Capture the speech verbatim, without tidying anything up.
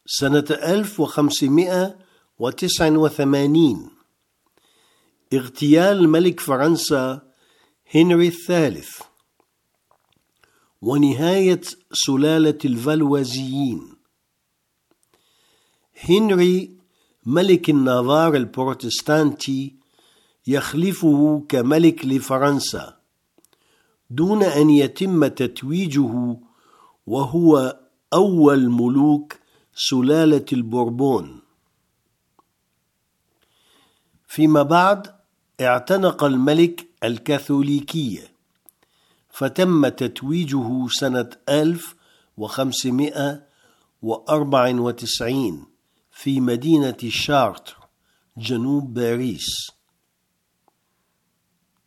سنة ألف وخمسمائة وتسعة وثمانين اغتيال ملك فرنسا هنري الثالث ونهاية سلالة الفالوازيين. هنري ملك النافار البروتستانتي يخلفه كملك لفرنسا دون أن يتم تتويجه، وهو أول ملوك سلالة البوربون. فيما بعد اعتنق الملك الكاثوليكية، فتم تتويجه سنة ألف وخمسمائة وأربعة وتسعين في مدينة شارتر جنوب باريس.